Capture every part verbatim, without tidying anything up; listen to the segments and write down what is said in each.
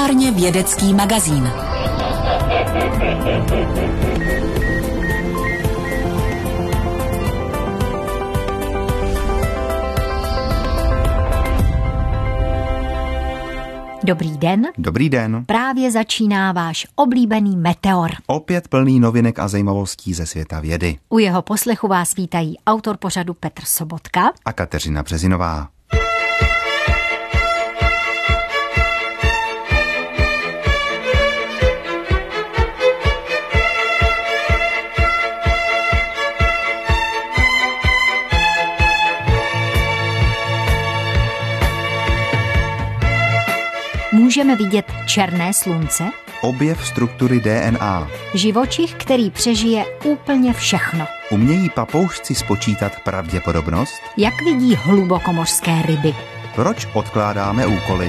Populárně vědecký magazín. Dobrý den. Dobrý den. Právě začíná váš oblíbený Meteor. Opět plný novinek a zajímavostí ze světa vědy. U jeho poslechu vás vítají autor pořadu Petr Sobotka a Kateřina Březinová. Můžeme vidět černé slunce? Objev struktury D N A. Živočich, který přežije úplně všechno. Umějí papoušci spočítat pravděpodobnost? Jak vidí hlubokomořské ryby? Proč odkládáme úkoly?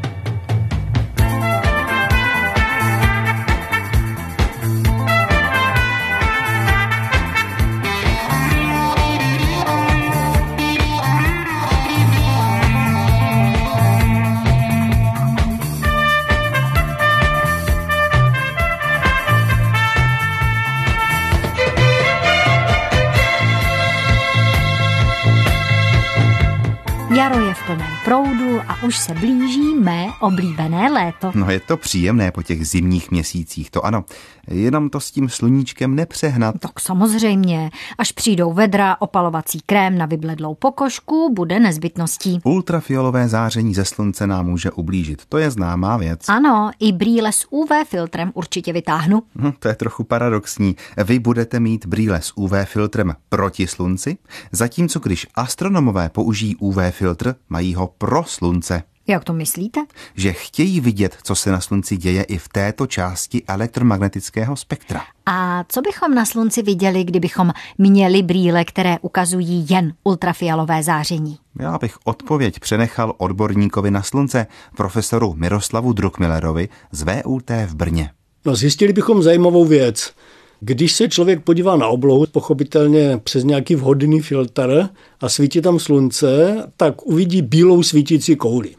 Jaro je v plném proudu a už se blíží mé oblíbené léto. No je to příjemné po těch zimních měsících, to ano. Jenom to s tím sluníčkem nepřehnat. Tak samozřejmě. Až přijdou vedra, opalovací krém na vybledlou pokožku bude nezbytností. Ultrafialové záření ze slunce nám může ublížit. To je známá věc. Ano, i brýle s U V filtrem určitě vytáhnu. Hm, to je trochu paradoxní. Vy budete mít brýle s U V filtrem proti slunci, zatímco když astronomové použijí U V filtr, mají ho pro slunce. Jak to myslíte? Že chtějí vidět, co se na slunci děje i v této části elektromagnetického spektra. A co bychom na slunci viděli, kdybychom měli brýle, které ukazují jen ultrafialové záření? Já bych odpověď přenechal odborníkovi na slunce, profesoru Miroslavu Druckmillerovi z V U T v Brně. No, zjistili bychom zajímavou věc. Když se člověk podívá na oblohu, pochopitelně přes nějaký vhodný filtr a svítí tam slunce, tak uvidí bílou svítící kouli.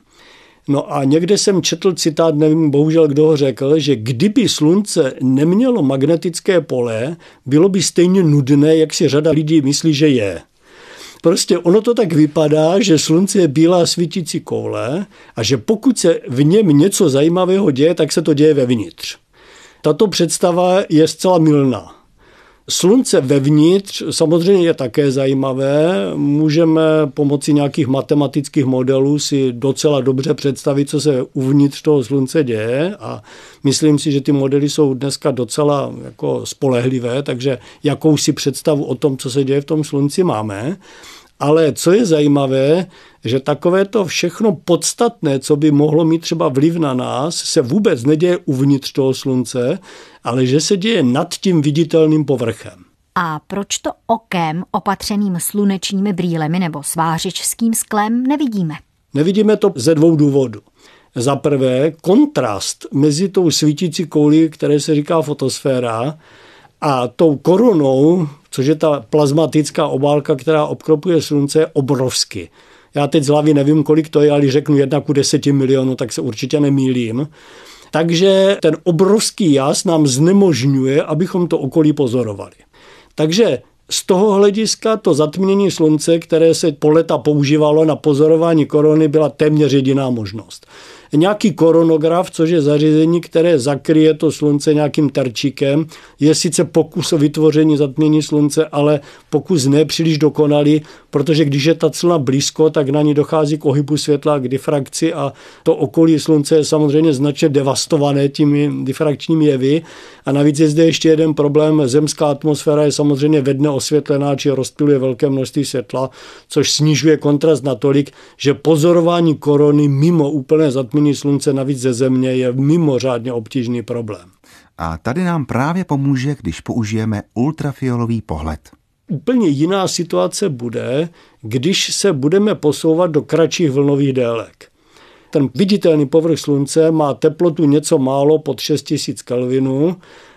No a někde jsem četl citát, nevím bohužel kdo ho řekl, že kdyby slunce nemělo magnetické pole, bylo by stejně nudné, jak si řada lidí myslí, že je. Prostě ono to tak vypadá, že slunce je bílá svítící koule a že pokud se v něm něco zajímavého děje, tak se to děje vevnitř. Tato představa je zcela mylná. Slunce vevnitř samozřejmě je také zajímavé. Můžeme pomocí nějakých matematických modelů si docela dobře představit, co se uvnitř toho slunce děje a myslím si, že ty modely jsou dneska docela jako spolehlivé, takže jakousi představu o tom, co se děje v tom slunci máme. Ale co je zajímavé, že takové to všechno podstatné, co by mohlo mít třeba vliv na nás, se vůbec neděje uvnitř toho slunce, ale že se děje nad tím viditelným povrchem. A proč to okem opatřeným slunečními brýlemi nebo svářičským sklem nevidíme? Nevidíme to ze dvou důvodů. Za prvé, kontrast mezi tou svítící koulí, které se říká fotosféra, a tou koronou, což je ta plazmatická obálka, která obklopuje slunce, je obrovský. Já teď z hlavy nevím, kolik to je, ale řeknu jedna ku deseti milionů, tak se určitě nemýlím. Takže ten obrovský jas nám znemožňuje, abychom to okolí pozorovali. Takže z toho hlediska to zatmění slunce, které se po léta používalo na pozorování korony, byla téměř jediná možnost. Nějaký koronograf, což je zařízení, které zakryje to slunce nějakým terčíkem, je sice pokus o vytvoření zatmění slunce, ale pokus nepříliš dokonalý, protože když je ta clona blízko, tak na ní dochází k ohybu světla, k difrakci a to okolí slunce je samozřejmě značně devastované těmi difrakčními jevy. A navíc je zde ještě jeden problém. Zemská atmosféra je samozřejmě ve dne osvětlená, či rozptyluje velké množství světla, což snižuje kontrast natolik, že pozorování korony mimo úplné zatmění slunce navíc ze země je mimořádně obtížný problém. A tady nám právě pomůže, když použijeme ultrafialový pohled. Úplně jiná situace bude, když se budeme posouvat do kratších vlnových délek. Ten viditelný povrch slunce má teplotu něco málo pod šest tisíc kelvinů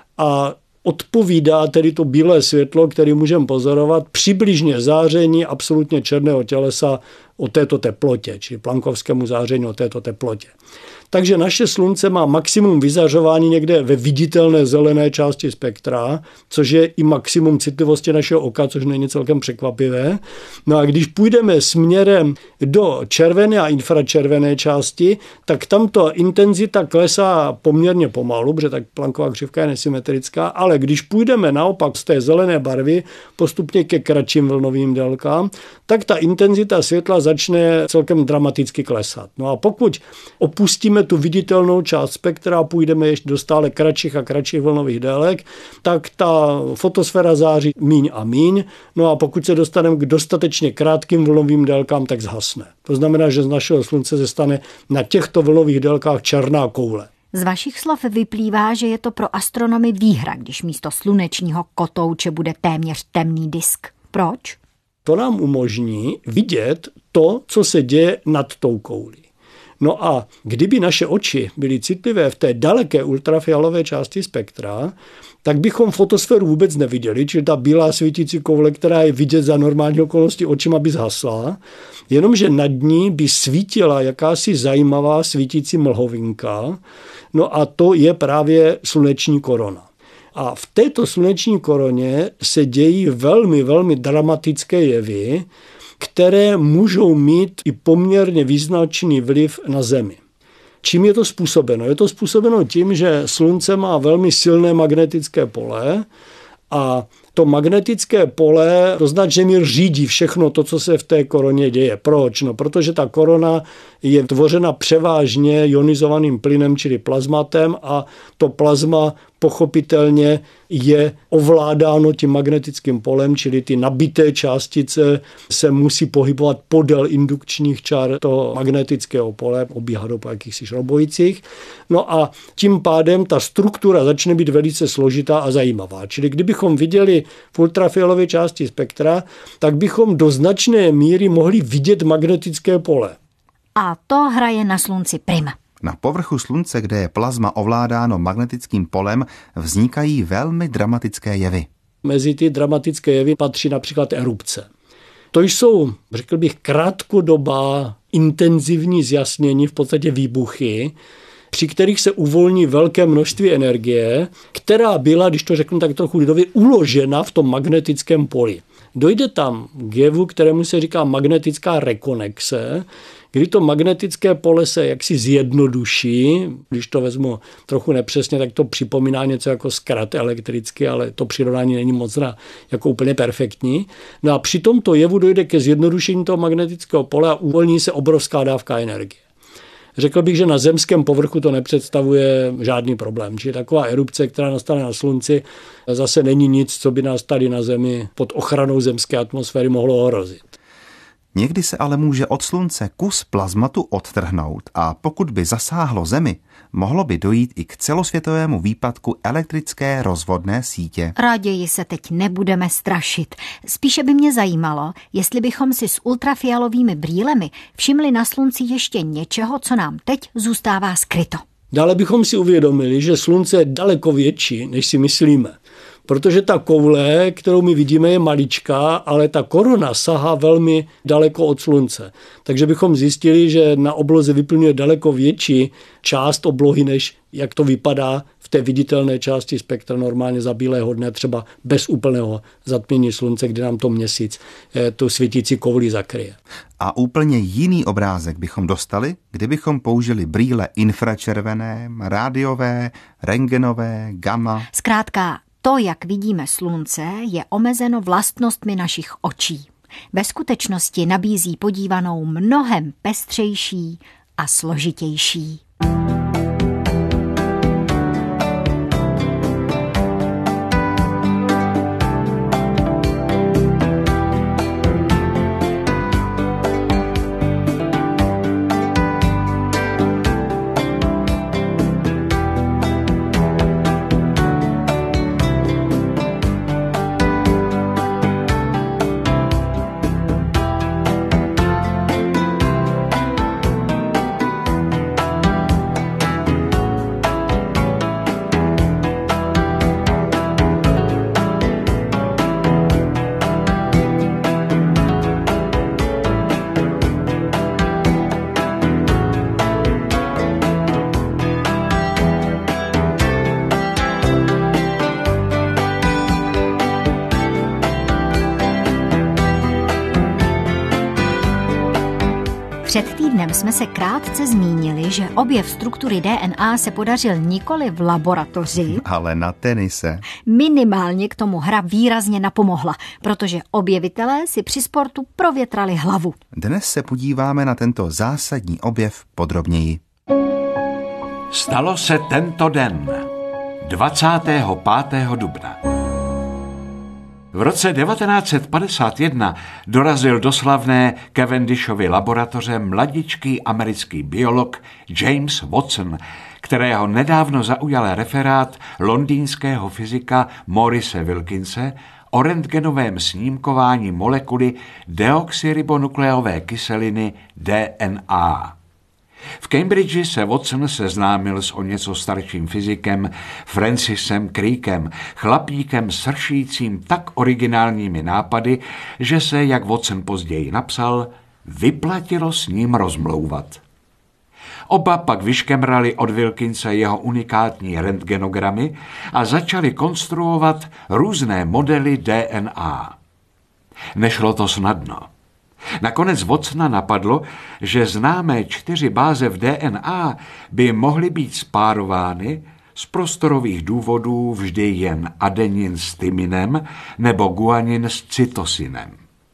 a odpovídá tedy to bílé světlo, které můžeme pozorovat, přibližně záření absolutně černého tělesa o této teplotě, čili Planckovskému záření o této teplotě. Takže naše slunce má maximum vyzařování někde ve viditelné zelené části spektra, což je i maximum citlivosti našeho oka, což není celkem překvapivé. No a když půjdeme směrem do červené a infračervené části, tak tam ta intenzita klesá poměrně pomalu, protože tak Planckova křivka je nesymetrická, ale když půjdeme naopak z té zelené barvy postupně ke kratším vlnovým délkám, tak ta intenzita světla začne celkem dramaticky klesat. No a pokud opustíme tu viditelnou část spektra a půjdeme ještě do stále kratších a kratších vlnových délek, tak ta fotosféra září míň a míň. No a pokud se dostaneme k dostatečně krátkým vlnovým délkám, tak zhasne. To znamená, že z našeho slunce se stane na těchto vlnových délkách černá koule. Z vašich slov vyplývá, že je to pro astronomy výhra, když místo slunečního kotouče bude téměř temný disk. Proč? To nám umožní vidět to, co se děje nad tou koulí. No a kdyby naše oči byly citlivé v té daleké ultrafialové části spektra, tak bychom fotosféru vůbec neviděli, čili ta bílá svítící koule, která je vidět za normální okolnosti očima, by zhasla, jenomže nad ní by svítila jakási zajímavá svítící mlhovinka, no a to je právě sluneční korona. A v této sluneční koroně se dějí velmi, velmi dramatické jevy, které můžou mít i poměrně význačný vliv na Zemi. Čím je to způsobeno? Je to způsobeno tím, že Slunce má velmi silné magnetické pole a to magnetické pole do značné míry řídí všechno to, co se v té koroně děje. Proč? No, protože ta korona je tvořena převážně ionizovaným plynem, čili plazmatem, a to plazma pochopitelně je ovládáno tím magnetickým polem, čili ty nabité částice se musí pohybovat podél indukčních čar toho magnetického pole, obíhat po jakýchsi šroubojicích. No a tím pádem ta struktura začne být velice složitá a zajímavá. Čili kdybychom viděli v ultrafialové části spektra, tak bychom do značné míry mohli vidět magnetické pole. A to hraje na Slunci prima. Na povrchu Slunce, kde je plazma ovládáno magnetickým polem, vznikají velmi dramatické jevy. Mezi ty dramatické jevy patří například erupce. To jsou, řekl bych, krátkodobá intenzivní zjasnění, v podstatě výbuchy, při kterých se uvolní velké množství energie, která byla, když to řeknu tak trochu lidově, uložena v tom magnetickém poli. Dojde tam k jevu, kterému se říká magnetická rekonexe, kdy to magnetické pole se jaksi zjednoduší, když to vezmu trochu nepřesně, tak to připomíná něco jako zkrat elektricky, ale to přirovnání není moc na, jako úplně perfektní. No a při tomto jevu dojde ke zjednodušení toho magnetického pole a uvolní se obrovská dávka energie. Řekl bych, že na zemském povrchu to nepředstavuje žádný problém. Čili taková erupce, která nastane na Slunci, zase není nic, co by nás tady na Zemi pod ochranou zemské atmosféry mohlo ohrozit. Někdy se ale může od Slunce kus plazmatu odtrhnout a pokud by zasáhlo Zemi, mohlo by dojít i k celosvětovému výpadku elektrické rozvodné sítě. Raději se teď nebudeme strašit. Spíše by mě zajímalo, jestli bychom si s ultrafialovými brýlemi všimli na Slunci ještě něčeho, co nám teď zůstává skryto. Dále bychom si uvědomili, že Slunce je daleko větší, než si myslíme. Protože ta koule, kterou my vidíme, je maličká, ale ta korona sahá velmi daleko od Slunce. Takže bychom zjistili, že na obloze vyplňuje daleko větší část oblohy, než jak to vypadá v té viditelné části spektra normálně za bílého dne, třeba bez úplného zatmění Slunce, kdy nám to měsíc tu svítící kouli zakryje. A úplně jiný obrázek bychom dostali, kdybychom použili brýle infračervené, rádiové, rentgenové, gamma. Zkrátka, to, jak vidíme Slunce, je omezeno vlastnostmi našich očí. Ve skutečnosti nabízí podívanou mnohem pestřejší a složitější. Před týdnem jsme se krátce zmínili, že objev struktury D N A se podařil nikoli v laboratoři, ale na tenise. Minimálně k tomu hra výrazně napomohla, protože objevitelé si při sportu provětrali hlavu. Dnes se podíváme na tento zásadní objev podrobněji. Stalo se tento den, dvacátého pátého dubna. V roce devatenáct set padesát jedna dorazil do slavné Cavendishovy laboratoře mladičký americký biolog James Watson, kterého nedávno zaujal referát londýnského fyzika Maurice Wilkinse o rentgenovém snímkování molekuly deoxyribonukleové kyseliny D N A. V Cambridgi se Watson seznámil s o něco starším fyzikem Francisem Crickem, chlapíkem sršícím tak originálními nápady, že se, jak Watson později napsal, vyplatilo s ním rozmlouvat. Oba pak vyškemrali od Wilkinse jeho unikátní rentgenogramy a začali konstruovat různé modely D N A. Nešlo to snadno. Nakonec Watsona napadlo, že známé čtyři báze v D N A by mohly být spárovány z prostorových důvodů vždy jen adenin s tyminem nebo guanin s cytosinem.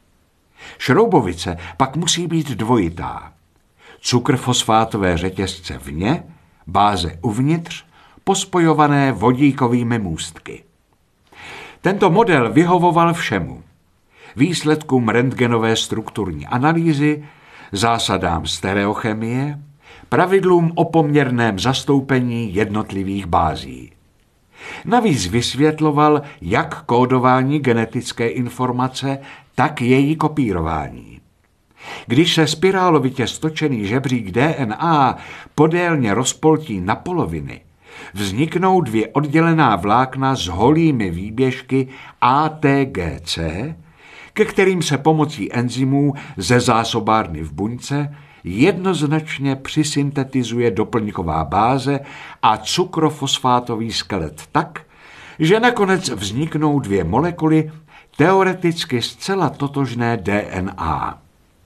Šroubovice pak musí být dvojitá. Cukrfosfátové řetězce vně, báze uvnitř, pospojované vodíkovými můstky. Tento model vyhovoval všemu. Výsledkům rentgenové strukturní analýzy, zásadám stereochemie, pravidlům o poměrném zastoupení jednotlivých bází. Navíc vysvětloval jak kódování genetické informace, tak její kopírování. Když se spirálovitě stočený žebřík D N A podélně rozpoltí na poloviny, vzniknou dvě oddělená vlákna s holými výběžky A T G C, ke kterým se pomocí enzymů ze zásobárny v buňce jednoznačně přisyntetizuje doplňková báze a cukrofosfátový skelet tak, že nakonec vzniknou dvě molekuly teoreticky zcela totožné D N A.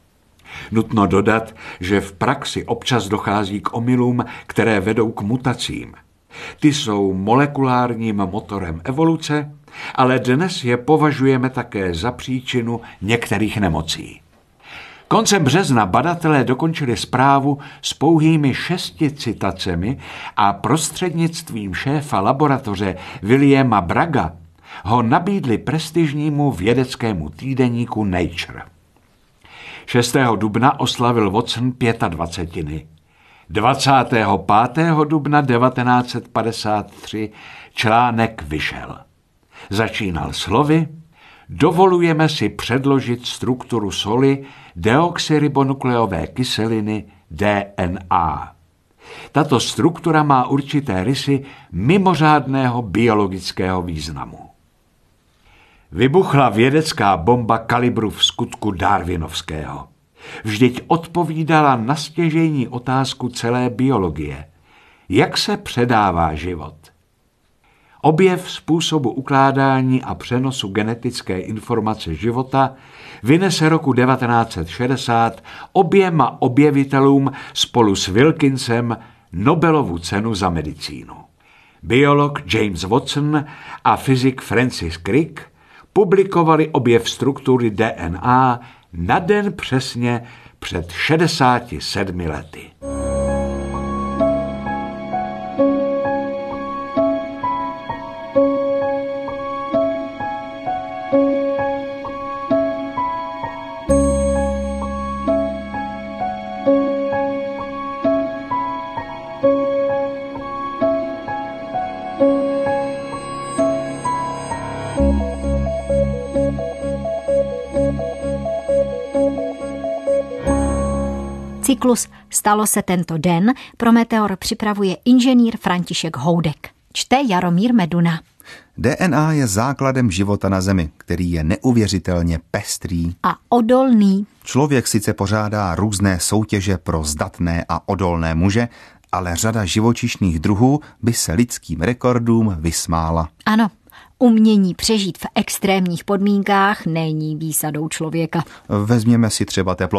Nutno dodat, že v praxi občas dochází k omylům, které vedou k mutacím. Ty jsou molekulárním motorem evoluce, ale dnes je považujeme také za příčinu některých nemocí. Koncem března badatelé dokončili zprávu s pouhými šesti citacemi a prostřednictvím šéfa laboratoře Williama Bragga ho nabídli prestižnímu vědeckému týdeníku Nature. šestého dubna oslavil Watson pětadvacetiny. dvacátého pátého dubna devatenáct set padesát tři článek vyšel. Začínal slovy: dovolujeme si předložit strukturu soli deoxyribonukleové kyseliny D N A. Tato struktura má určité rysy mimořádného biologického významu. Vybuchla vědecká bomba kalibru v skutku darwinovského. Vždyť odpovídala na stěžejní otázku celé biologie. Jak se předává život? Objev způsobu ukládání a přenosu genetické informace života vynese roku devatenáct set šedesát oběma objevitelům spolu s Wilkinsem Nobelovu cenu za medicínu. Biolog James Watson a fyzik Francis Crick publikovali objev struktury D N A na den přesně před šedesáti sedmi lety. Cyklus Stalo se tento den pro Meteor připravuje inženýr František Houdek. Čte Jaromír Meduna. D N A je základem života na Zemi, který je neuvěřitelně pestrý a odolný. Člověk sice pořádá různé soutěže pro zdatné a odolné muže, ale řada živočišných druhů by se lidským rekordům vysmála. Ano, umění přežít v extrémních podmínkách není výsadou člověka. Vezměme si třeba teplotu.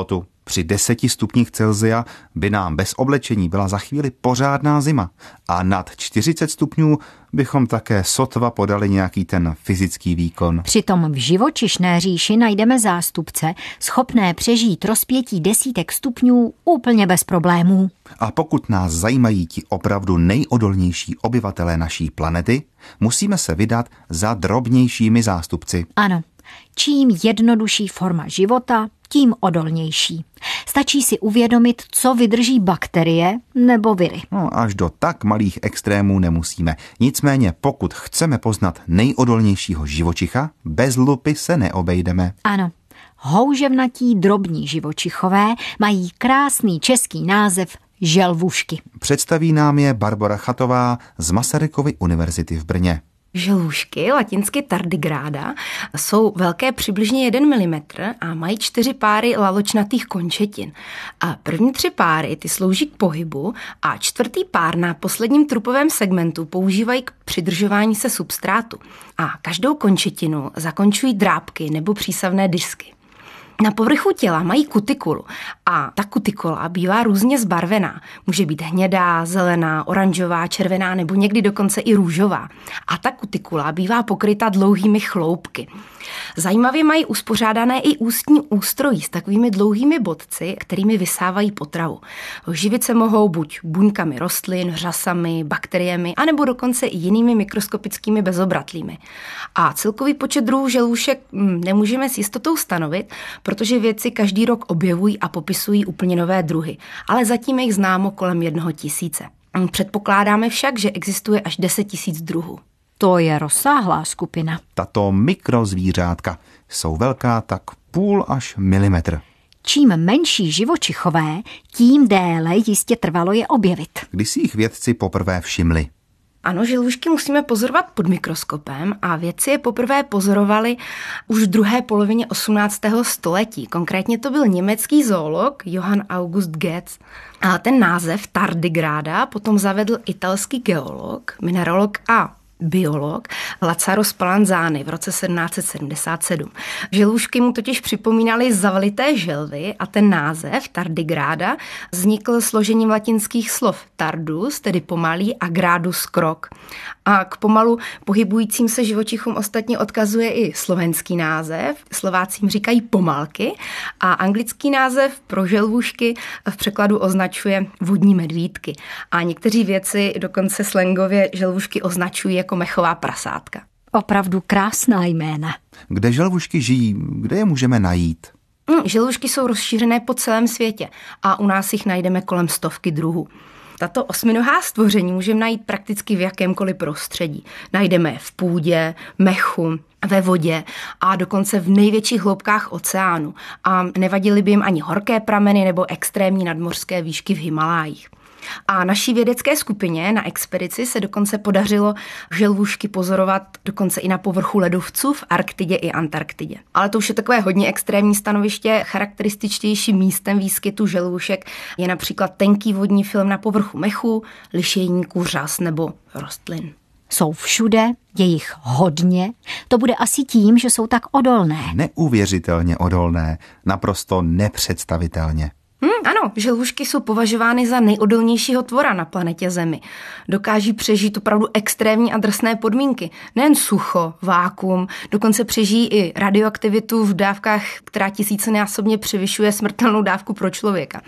Při deseti stupních Celsia by nám bez oblečení byla za chvíli pořádná zima a nad čtyřicet stupňů bychom také sotva podali nějaký ten fyzický výkon. Přitom v živočišné říši najdeme zástupce schopné přežít rozpětí desítek stupňů úplně bez problémů. A pokud nás zajímají ti opravdu nejodolnější obyvatelé naší planety, musíme se vydat za drobnějšími zástupci. Ano, čím jednodušší forma života, tím odolnější. Stačí si uvědomit, co vydrží bakterie nebo viry. No, až do tak malých extrémů nemusíme. Nicméně, pokud chceme poznat nejodolnějšího živočicha, bez lupy se neobejdeme. Ano, houževnatí drobní živočichové mají krásný český název želvušky. Představí nám je Barbora Chatová z Masarykovy univerzity v Brně. Želvušky, latinsky tardigrada, jsou velké přibližně jeden milimetr a mají čtyři páry laločnatých končetin. A první tři páry ty slouží k pohybu a čtvrtý pár na posledním trupovém segmentu používají k přidržování se substrátu. A každou končetinu zakončují drápky nebo přísavné disky. Na povrchu těla mají kutikulu a ta kutikula bývá různě zbarvená. Může být hnědá, zelená, oranžová, červená nebo někdy dokonce i růžová. A ta kutikula bývá pokryta dlouhými chloupky. Zajímavě mají uspořádané i ústní ústrojí s takovými dlouhými bodci, kterými vysávají potravu. Živit se mohou buď buňkami rostlin, řasami, bakteriemi, anebo dokonce i jinými mikroskopickými bezobratlými. A celkový počet druhů želvušek nemůžeme s jistotou stanovit, protože vědci každý rok objevují a popisují úplně nové druhy, ale zatím je jich známo kolem jednoho tisíce. Předpokládáme však, že existuje až deset tisíc druhů. To je rozsáhlá skupina. Tato mikrozvířátka jsou velká tak půl až milimetr. Čím menší živočichové, tím déle jistě trvalo je objevit. Kdy si jich vědci poprvé všimli? Ano, želvušky musíme pozorovat pod mikroskopem a vědci je poprvé pozorovali už v druhé polovině osmnáctého století. Konkrétně to byl německý zoolog Johann August Goetz. A ten název tardigrada potom zavedl italský geolog, mineralog a biolog Lazzaro Spallanzani v roce sedmnáct set sedmdesát sedm. Želvušky mu totiž připomínaly zavlité želvy a ten název tardigrada vznikl složením latinských slov tardus, tedy pomalý, a gradus krok. A k pomalu pohybujícím se živočichům ostatně odkazuje i slovenský název, Slováci jim říkají pomalky, a anglický název pro želvušky v překladu označuje vodní medvídky. A někteří vědci dokonce slangově želvušky označují jako mechová prasátka. Opravdu krásná jména. Kde želvušky žijí? Kde je můžeme najít? Želvušky jsou rozšířené po celém světě a u nás jich najdeme kolem stovky druhů. Tato osminohá stvoření můžeme najít prakticky v jakémkoliv prostředí. Najdeme je v půdě, mechu, ve vodě a dokonce v největších hloubkách oceánu. A nevadily by jim ani horké prameny nebo extrémní nadmořské výšky v Himalájích. A naší vědecké skupině na expedici se dokonce podařilo želvušky pozorovat dokonce i na povrchu ledovců v Arktidě i Antarktidě. Ale to už je takové hodně extrémní stanoviště. Charakterističtějším místem výskytu želvušek je například tenký vodní film na povrchu mechu, lišejníků, řas nebo rostlin. Jsou všude, je jich hodně. To bude asi tím, že jsou tak odolné. Neuvěřitelně odolné, naprosto nepředstavitelně. Hmm, ano, želvušky jsou považovány za nejodolnějšího tvora na planetě Zemi. Dokáží přežít opravdu extrémní a drsné podmínky. Nejen sucho, vákuum, dokonce přežijí i radioaktivitu v dávkách, která tisícinásobně převyšuje smrtelnou dávku pro člověka.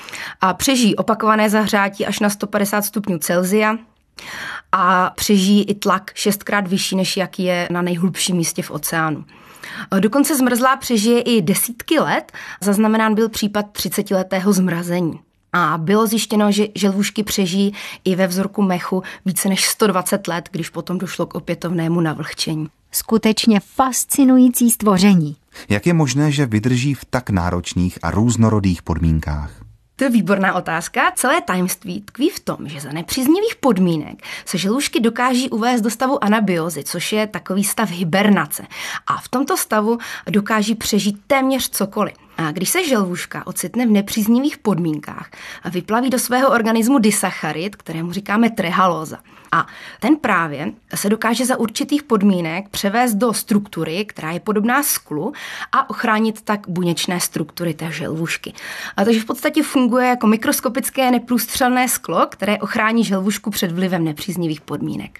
A přežijí opakované zahřátí až na sto padesát stupňů Celsia a přežijí i tlak šestkrát vyšší, než jaký je na nejhlubším místě v oceánu. Dokonce zmrzlá přežije i desítky let, zaznamenán byl případ třicetiletého zmrazení. A bylo zjištěno, že želvušky přežijí i ve vzorku mechu více než sto dvacet let, když potom došlo k opětovnému navlhčení. Skutečně fascinující stvoření. Jak je možné, že vydrží v tak náročných a různorodých podmínkách? To je výborná otázka. Celé tajemství tkví v tom, že za nepříznivých podmínek se želvušky dokáží uvést do stavu anabiozy, což je takový stav hibernace. A v tomto stavu dokáží přežít téměř cokoliv. A když se želvuška ocitne v nepříznivých podmínkách a vyplaví do svého organismu disacharid, kterému říkáme trehalóza. A ten právě se dokáže za určitých podmínek převést do struktury, která je podobná sklu, a ochránit tak buněčné struktury té želvušky. A takže v podstatě funguje jako mikroskopické neprůstřelné sklo, které ochrání želvušku před vlivem nepříznivých podmínek.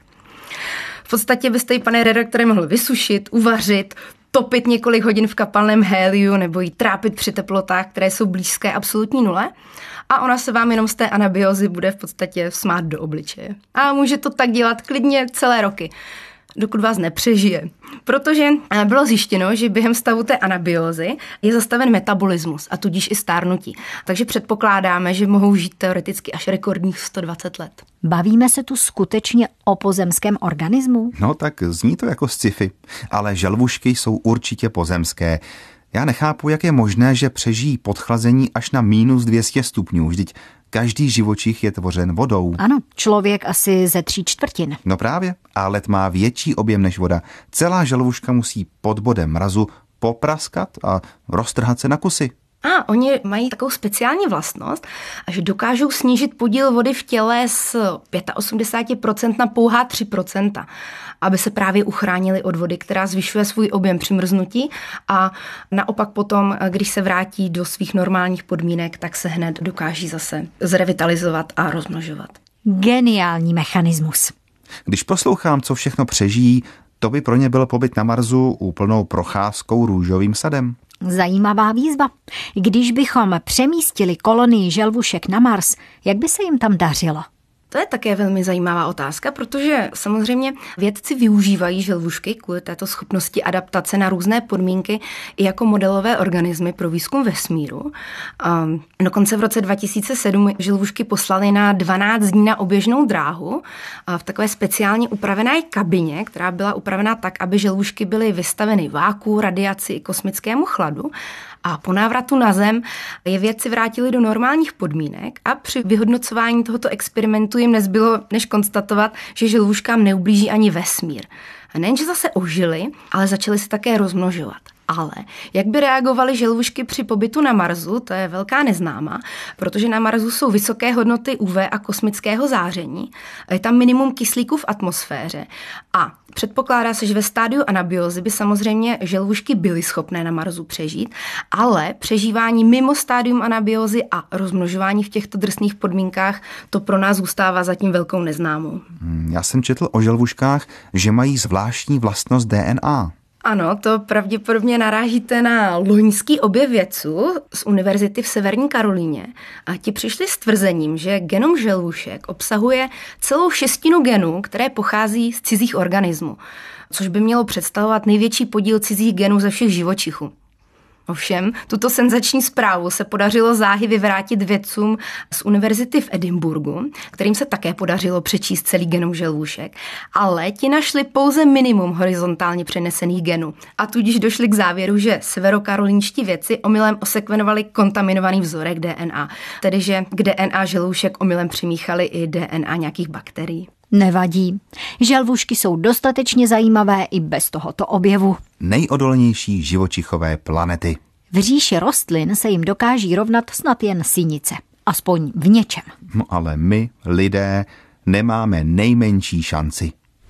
V podstatě byste ji, pane redaktore, mohl vysušit, uvařit, topit několik hodin v kapalném héliu nebo ji trápit při teplotách, které jsou blízké absolutní nule, a ona se vám jenom z té anabiózy bude v podstatě smát do obličeje. A může to tak dělat klidně celé roky, dokud vás nepřežije. Protože bylo zjištěno, že během stavu té anabiózy je zastaven metabolismus a tudíž i stárnutí. Takže předpokládáme, že mohou žít teoreticky až rekordních sto dvacet let. Bavíme se tu skutečně o pozemském organismu? No tak zní to jako sci-fi, ale želvušky jsou určitě pozemské. Já nechápu, jak je možné, že přežijí podchlazení až na mínus dvě stě stupňů. Vždyť každý živočich je tvořen vodou. Ano, člověk asi ze tří čtvrtin. No právě, a led má větší objem než voda. Celá želvuška musí pod bodem mrazu popraskat a roztrhat se na kusy. A oni mají takovou speciální vlastnost, že dokážou snížit podíl vody v těle z osmdesát pět procent na pouhá tři procenta, aby se právě uchránili od vody, která zvyšuje svůj objem při mrznutí, a naopak potom, když se vrátí do svých normálních podmínek, tak se hned dokáží zase zrevitalizovat a rozmnožovat. Geniální mechanismus. Když poslouchám, co všechno přežijí, to by pro ně byl pobyt na Marsu úplnou procházkou růžovým sadem. Zajímavá výzva. Když bychom přemístili kolonii želvušek na Mars, jak by se jim tam dařilo? To je také velmi zajímavá otázka, protože samozřejmě vědci využívají želvušky kvůli této schopnosti adaptace na různé podmínky i jako modelové organismy pro výzkum vesmíru. A dokonce v roce dva tisíce sedm želvušky poslali na dvanáct dní na oběžnou dráhu v takové speciálně upravené kabině, která byla upravená tak, aby želvušky byly vystaveny váku, radiaci i kosmickému chladu. A po návratu na Zem je vědci vrátili do normálních podmínek a při vyhodnocování tohoto experimentu jim nezbylo než konstatovat, že želvuškám neublíží ani vesmír. A nejenže zase ožili, ale začaly se také rozmnožovat. Ale jak by reagovaly želvušky při pobytu na Marsu, to je velká neznáma, protože na Marsu jsou vysoké hodnoty U V a kosmického záření, a je tam minimum kyslíku v atmosféře. A předpokládá se, že ve stádiu anabiózy by samozřejmě želvušky byly schopné na Marsu přežít, ale přežívání mimo stádium anabiózy a rozmnožování v těchto drsných podmínkách, to pro nás zůstává zatím velkou neznámou. Já jsem četl o želvuškách, že mají zvláštní vlastnost D N A. Ano, to pravděpodobně narážíte na loňský objev vědců z univerzity v Severní Karolíně. A ti přišli s tvrzením, že genom želvušek obsahuje celou šestinu genů, které pochází z cizích organismů, což by mělo představovat největší podíl cizích genů ze všech živočichů. Ovšem, tuto senzační zprávu se podařilo záhy vyvrátit vědcům z univerzity v Edinburgu, kterým se také podařilo přečíst celý genom želvušek, ale ti našli pouze minimum horizontálně přenesených genů a tudíž došli k závěru, že severokarolínští vědci omylem osekvenovali kontaminovaný vzorek D N A, tedy že k D N A želvušek omylem přimíchali i D N A nějakých bakterií. Nevadí. Želvušky jsou dostatečně zajímavé i bez tohoto objevu. Nejodolnější živočichové planety. V říši rostlin se jim dokáží rovnat snad jen sinice. Aspoň v něčem. No ale my, lidé, nemáme nejmenší šanci.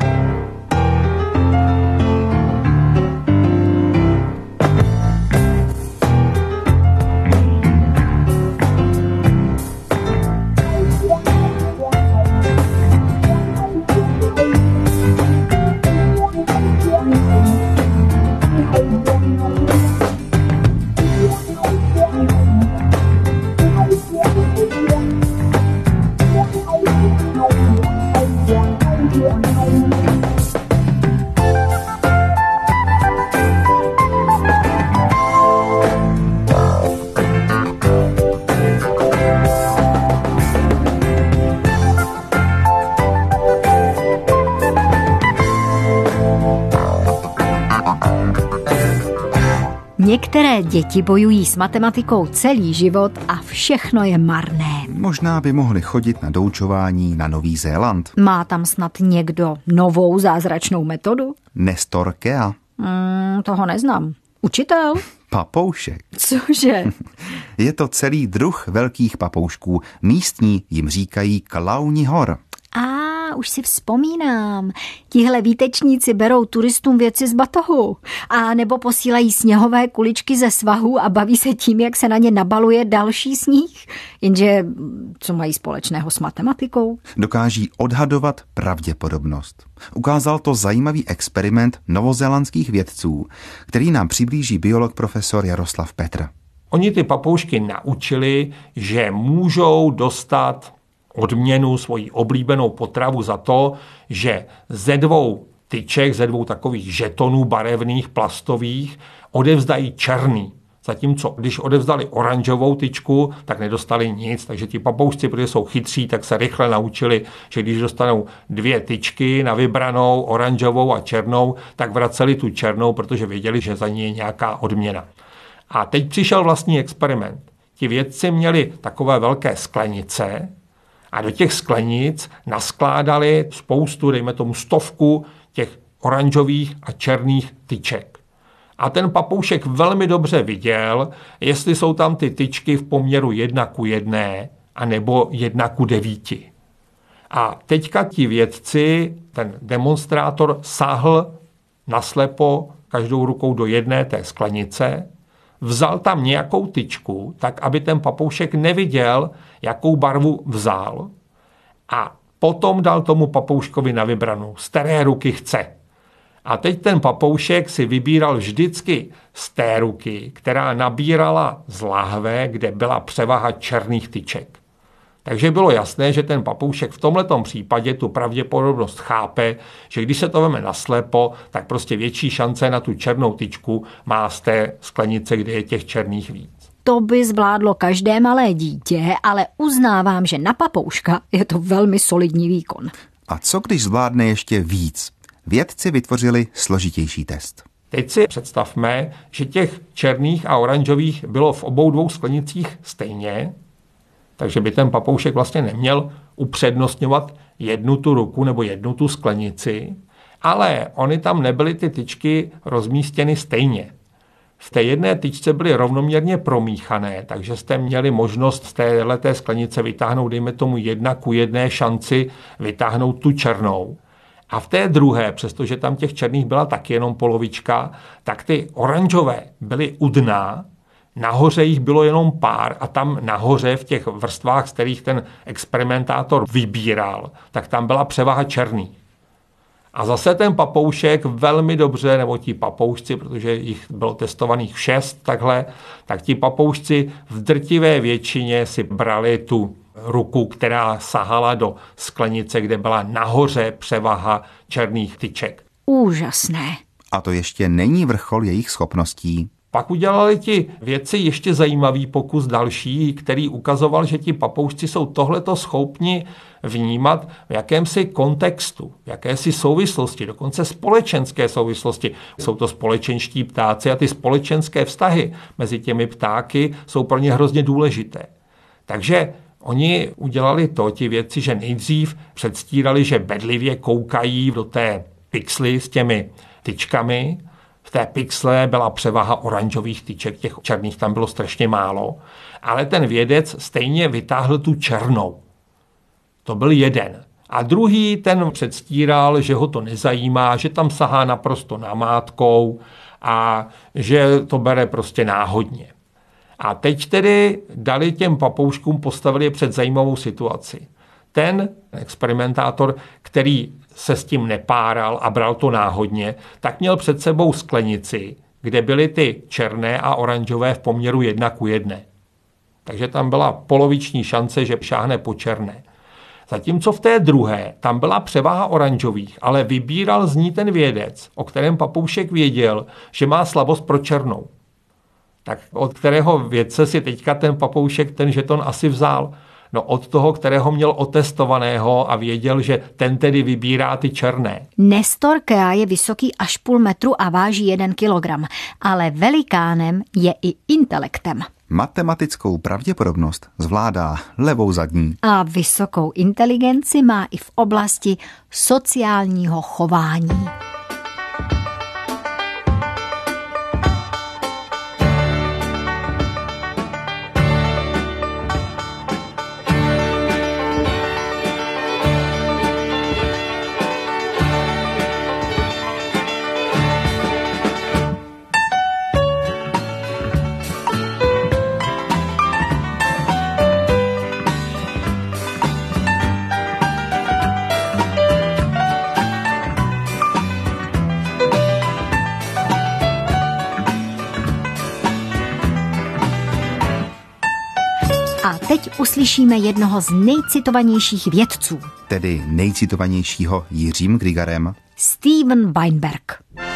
Některé děti bojují s matematikou celý život a všechno je marné. Možná by mohli chodit na doučování na Nový Zéland. Má tam snad někdo novou zázračnou metodu? Nestor Kea. Mm, toho neznám. Učitel? Papoušek. Cože? Je to celý druh velkých papoušků. Místní jim říkají klauni hor. A už si vzpomínám. Tihle výtečníci berou turistům věci z batohu. A nebo posílají sněhové kuličky ze svahu a baví se tím, jak se na ně nabaluje další sníh. Jenže co mají společného s matematikou? Dokáží odhadovat pravděpodobnost. Ukázal to zajímavý experiment novozélandských vědců, který nám přiblíží biolog profesor Jaroslav Petr. Oni ty papoušky naučili, že můžou dostat odměnu, svoji oblíbenou potravu za to, že ze dvou tyček, ze dvou takových žetonů barevných, plastových, odevzdají černý. Zatímco, když odevzdali oranžovou tyčku, tak nedostali nic. Takže ti papoušci, protože jsou chytří, tak se rychle naučili, že když dostanou dvě tyčky na vybranou, oranžovou a černou, tak vraceli tu černou, protože věděli, že za ní je nějaká odměna. A teď přišel vlastní experiment. Ti vědci měli takové velké sklenice, a do těch sklenic naskládali spoustu, dejme tomu stovku, těch oranžových a černých tyček. A ten papoušek velmi dobře viděl, jestli jsou tam ty tyčky v poměru jedna ku jedné a nebo jedna ku devíti. A teďka ti vědci, ten demonstrátor sáhl naslepo každou rukou do jedné té sklenice, vzal tam nějakou tyčku, tak aby ten papoušek neviděl, jakou barvu vzal, a potom dal tomu papouškovi na vybranou, z které ruky chce. A teď ten papoušek si vybíral vždycky z té ruky, která nabírala z lahve, kde byla převaha černých tyček. Takže bylo jasné, že ten papoušek v tomhletom případě tu pravděpodobnost chápe, že když se to veme naslepo, tak prostě větší šance na tu černou tyčku má z té sklenice, kde je těch černých víc. To by zvládlo každé malé dítě, ale uznávám, že na papouška je to velmi solidní výkon. A co když zvládne ještě víc? Vědci vytvořili složitější test. Teď si představme, že těch černých a oranžových bylo v obou dvou sklenicích stejně, takže by ten papoušek vlastně neměl upřednostňovat jednu tu ruku nebo jednu tu sklenici, ale oni tam nebyly ty tyčky rozmístěny stejně. V té jedné tyčce byly rovnoměrně promíchané, takže jste měli možnost z téhleté sklenice vytáhnout, dejme tomu jedna ku jedné šanci vytáhnout tu černou. A v té druhé, přestože tam těch černých byla taky jenom polovička, tak ty oranžové byly u dna, nahoře jich bylo jenom pár a tam nahoře v těch vrstvách, z kterých ten experimentátor vybíral, tak tam byla převaha černých. A zase ten papoušek velmi dobře, nebo ti papoušci, protože jich bylo testovaných šest takhle, tak ti papoušci v drtivé většině si brali tu ruku, která sahala do sklenice, kde byla nahoře převaha černých tyček. Úžasné. A to ještě není vrchol jejich schopností. Pak udělali ti vědci ještě zajímavý pokus další, který ukazoval, že ti papoušci jsou tohleto schopni vnímat v jakémsi kontextu, v jakési souvislosti, dokonce společenské souvislosti. Jsou to společenští ptáci a ty společenské vztahy mezi těmi ptáky jsou pro ně hrozně důležité. Takže oni udělali to, ti vědci, že nejdřív předstírali, že bedlivě koukají do té pixly s těmi tyčkami. V té pixle byla převaha oranžových tyček, těch černých tam bylo strašně málo, ale ten vědec stejně vytáhl tu černou. To byl jeden. A druhý ten předstíral, že ho to nezajímá, že tam sahá naprosto namátkou a že to bere prostě náhodně. A teď tedy dali těm papouškům, postavili je před zajímavou situaci. Ten experimentátor, který se s tím nepáral a bral to náhodně, tak měl před sebou sklenici, kde byly ty černé a oranžové v poměru jedna ku jedné. Takže tam byla poloviční šance, že šáhne po černé. Zatímco v té druhé tam byla převaha oranžových, ale vybíral z ní ten vědec, o kterém papoušek věděl, že má slabost pro černou. Tak od kterého vědce si teďka ten papoušek ten žeton asi vzal? No od toho, kterého měl otestovaného a věděl, že ten tedy vybírá ty černé. Nestor Kea je vysoký až půl metru a váží jeden kilogram, ale velikánem je i intelektem. Matematickou pravděpodobnost zvládá levou zadní. A vysokou inteligenci má i v oblasti sociálního chování. A teď uslyšíme jednoho z nejcitovanějších vědců. Tedy nejcitovanějšího Jiřím Grigarem. Steven Weinberg.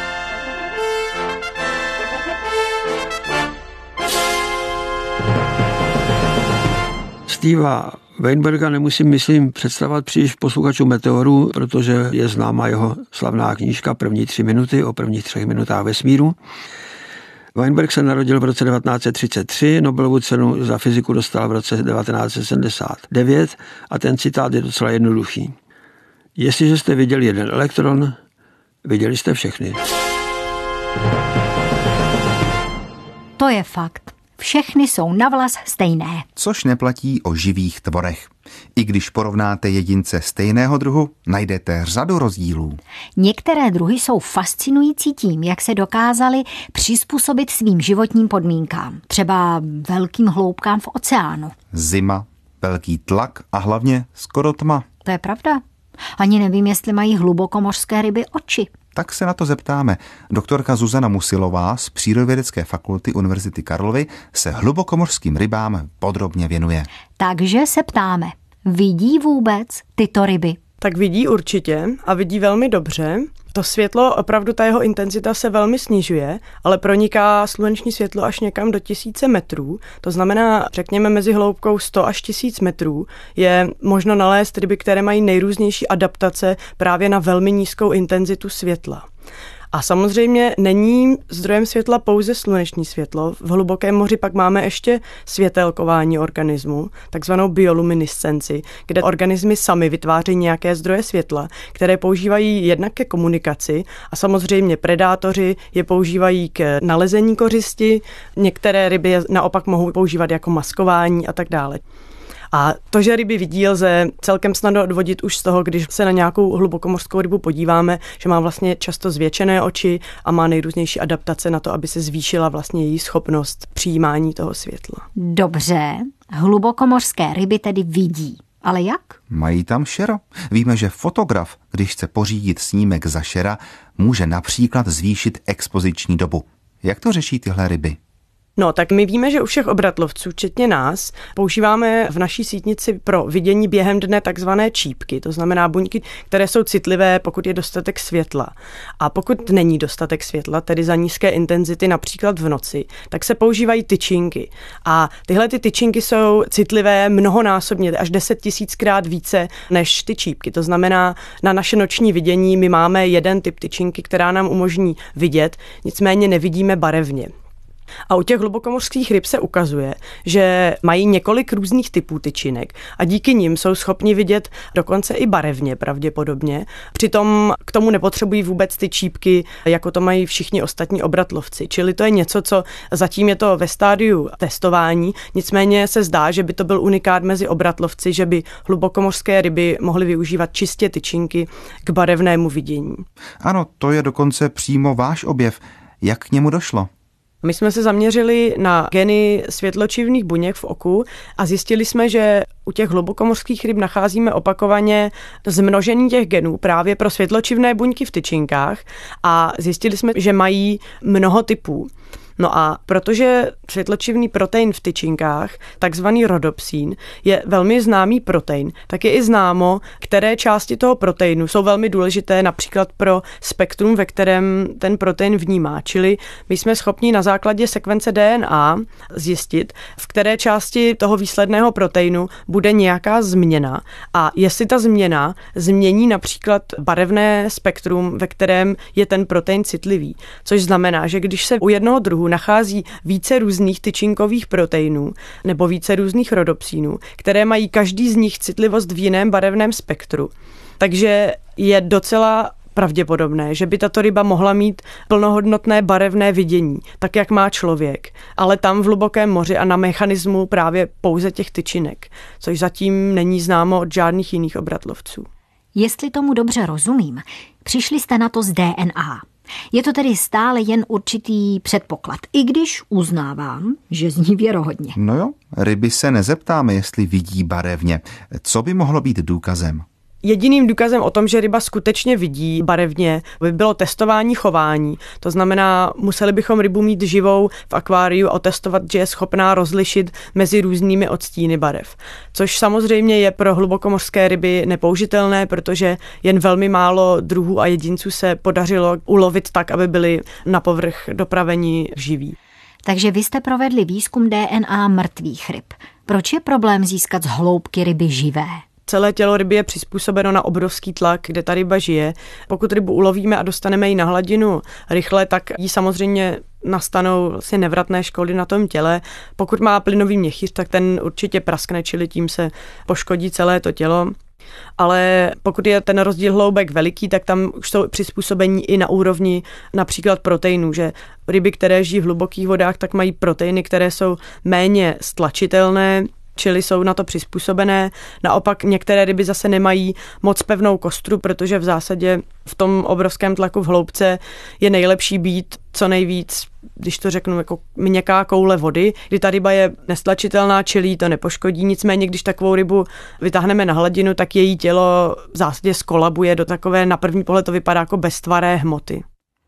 Steva Weinberga nemusím, myslím, představovat příliš posluchačům Meteoru, protože je známa jeho slavná knížka První tři minuty o prvních třech minutách vesmíru. Weinberg se narodil v roce devatenáct set třicet tři, Nobelovu cenu za fyziku dostal v roce devatenáct set sedmdesát devět a ten citát je docela jednoduchý. Jestliže jste viděli jeden elektron, viděli jste všechny. To je fakt. Všechny jsou navlas stejné. Což neplatí o živých tvorech. I když porovnáte jedince stejného druhu, najdete řadu rozdílů. Některé druhy jsou fascinující tím, jak se dokázali přizpůsobit svým životním podmínkám. Třeba velkým hloubkám v oceánu. Zima, velký tlak a hlavně skoro tma. To je pravda. Ani nevím, jestli mají hlubokomořské ryby oči. Tak se na to zeptáme. Doktorka Zuzana Musilová z Přírodovědecké fakulty Univerzity Karlovy se hlubokomořským rybám podrobně věnuje. Takže se ptáme, vidí vůbec tyto ryby? Tak vidí určitě a vidí velmi dobře. To světlo, opravdu ta jeho intenzita se velmi snižuje, ale proniká sluneční světlo až někam do tisíce metrů. To znamená, řekněme, mezi hloubkou sto až tisíc metrů je možno nalézt ryby, které mají nejrůznější adaptace právě na velmi nízkou intenzitu světla. A samozřejmě není zdrojem světla pouze sluneční světlo. V hlubokém moři pak máme ještě světelkování organismu, takzvanou bioluminescenci, kde organismy sami vytváří nějaké zdroje světla, které používají jednak ke komunikaci a samozřejmě predátoři je používají k nalezení kořisti, některé ryby je naopak mohou používat jako maskování a tak dále. A to, že ryby vidí, lze celkem snadno odvodit už z toho, když se na nějakou hlubokomořskou rybu podíváme, že má vlastně často zvětšené oči a má nejrůznější adaptace na to, aby se zvýšila vlastně její schopnost přijímání toho světla. Dobře, hlubokomořské ryby tedy vidí. Ale jak? Mají tam šero. Víme, že fotograf, když chce pořídit snímek za šera, může například zvýšit expoziční dobu. Jak to řeší tyhle ryby? No, tak my víme, že u všech obratlovců, včetně nás, používáme v naší sítnici pro vidění během dne takzvané čípky, to znamená buňky, které jsou citlivé, pokud je dostatek světla. A pokud není dostatek světla, tedy za nízké intenzity, například v noci, tak se používají tyčinky. A tyhle ty tyčinky jsou citlivé mnohonásobně, až deset tisíckrát více než ty čípky. To znamená, na naše noční vidění my máme jeden typ tyčinky, která nám umožní vidět, nicméně nevidíme barevně. A u těch hlubokomořských ryb se ukazuje, že mají několik různých typů tyčinek a díky nim jsou schopni vidět dokonce i barevně pravděpodobně. Přitom k tomu nepotřebují vůbec ty čípky, jako to mají všichni ostatní obratlovci. Čili to je něco, co zatím je to ve stádiu testování, nicméně se zdá, že by to byl unikát mezi obratlovci, že by hlubokomořské ryby mohly využívat čistě tyčinky k barevnému vidění. Ano, to je dokonce přímo váš objev. Jak k němu došlo? My jsme se zaměřili na geny světločivných buněk v oku a zjistili jsme, že u těch hlubokomořských ryb nacházíme opakovaně zmnožení těch genů právě pro světločivné buňky v tyčinkách a zjistili jsme, že mají mnoho typů. No a protože světločivný protein v tyčinkách, takzvaný rhodopsin, je velmi známý protein, tak je i známo, které části toho proteinu jsou velmi důležité například pro spektrum, ve kterém ten protein vnímá. Čili my jsme schopni na základě sekvence D N A zjistit, v které části toho výsledného proteinu bude nějaká změna a jestli ta změna změní například barevné spektrum, ve kterém je ten protein citlivý. Což znamená, že když se u jednoho druhu nachází více různých tyčinkových proteinů nebo více různých rhodopsinů, které mají každý z nich citlivost v jiném barevném spektru. Takže je docela pravděpodobné, že by tato ryba mohla mít plnohodnotné barevné vidění, tak jak má člověk, ale tam v hlubokém moři a na mechanismu právě pouze těch tyčinek, což zatím není známo od žádných jiných obratlovců. Jestli tomu dobře rozumím, přišli jste na to z D N A. Je to tedy stále jen určitý předpoklad, i když uznávám, že zní věrohodně. No jo, ryby se nezeptáme, jestli vidí barevně. Co by mohlo být důkazem? Jediným důkazem o tom, že ryba skutečně vidí barevně, by bylo testování chování. To znamená, museli bychom rybu mít živou v akváriu a testovat, že je schopná rozlišit mezi různými odstíny barev. Což samozřejmě je pro hlubokomořské ryby nepoužitelné, protože jen velmi málo druhů a jedinců se podařilo ulovit tak, aby byli na povrch dopraveni živí. Takže vy jste provedli výzkum D N A mrtvých ryb. Proč je problém získat z hloubky ryby živé? Celé tělo ryby je přizpůsobeno na obrovský tlak, kde ta ryba žije. Pokud rybu ulovíme a dostaneme ji na hladinu rychle, tak jí samozřejmě nastanou vlastně nevratné škody na tom těle. Pokud má plynový měchýř, tak ten určitě praskne, čili tím se poškodí celé to tělo. Ale pokud je ten rozdíl hloubek veliký, tak tam už jsou přizpůsobení i na úrovni například proteinů, že ryby, které žijí v hlubokých vodách, tak mají proteiny, které jsou méně stlačitelné, čili jsou na to přizpůsobené. Naopak některé ryby zase nemají moc pevnou kostru, protože v zásadě v tom obrovském tlaku v hloubce je nejlepší být co nejvíc, když to řeknu, jako měkká koule vody, kdy ta ryba je nestlačitelná, čili to nepoškodí. Nicméně, když takovou rybu vytáhneme na hladinu, tak její tělo v zásadě skolabuje do takové, na první pohled to vypadá jako beztvaré hmoty.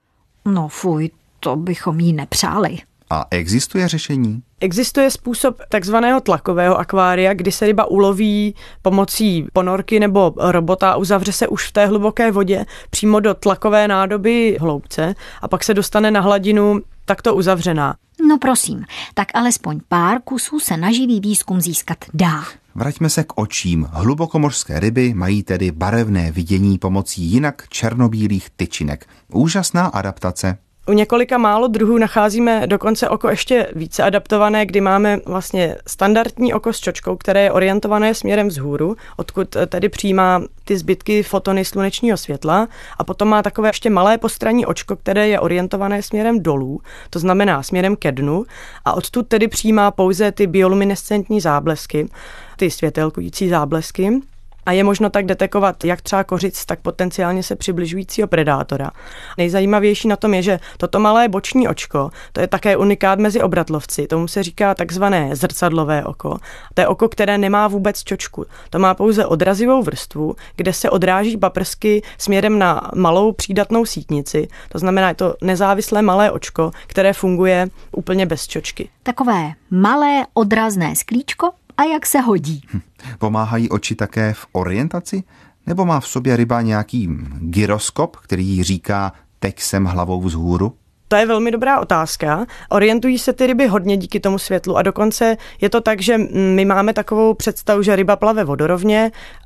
No fuj, to bychom jí nepřáli. A existuje řešení? Existuje způsob takzvaného tlakového akvária, kdy se ryba uloví pomocí ponorky nebo robota a uzavře se už v té hluboké vodě přímo do tlakové nádoby hloubce a pak se dostane na hladinu takto uzavřená. No prosím, tak alespoň pár kusů se na živý výzkum získat dá. Vraťme se k očím. Hlubokomorské ryby mají tedy barevné vidění pomocí jinak černobílých tyčinek. Úžasná adaptace. U několika málo druhů nacházíme dokonce oko ještě více adaptované, kdy máme vlastně standardní oko s čočkou, které je orientované směrem vzhůru, odkud tedy přijímá ty zbytky fotony slunečního světla, a potom má takové ještě malé postranní očko, které je orientované směrem dolů, to znamená směrem ke dnu, a odtud tedy přijímá pouze ty bioluminescentní záblesky, ty světelkující záblesky. A je možno tak detekovat jak třeba kořic, tak potenciálně se přibližujícího predátora. Nejzajímavější na tom je, že toto malé boční očko, to je také unikát mezi obratlovci, tomu se říká takzvané zrcadlové oko. To je oko, které nemá vůbec čočku. To má pouze odrazivou vrstvu, kde se odráží paprsky směrem na malou přídatnou sítnici. To znamená, je to nezávislé malé očko, které funguje úplně bez čočky. Takové malé odrazné sklíčko, a jak se hodí. Hm. Pomáhají oči také v orientaci? Nebo má v sobě ryba nějaký gyroskop, který jí říká, teď jsem hlavou vzhůru? To je velmi dobrá otázka. Orientují se ty ryby hodně díky tomu světlu a dokonce je to tak, že my máme takovou představu, že ryba plave vodorovně,